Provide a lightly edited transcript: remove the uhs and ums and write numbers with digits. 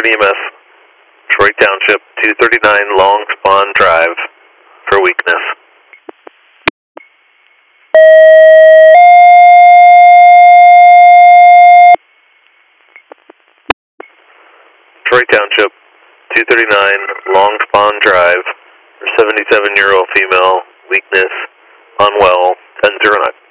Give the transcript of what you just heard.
Western EMS, Troy Township, 239 Long Spawn Drive for weakness. Troy Township, 239 Long Spawn Drive for 77-year-old female, weakness, unwell, 1009.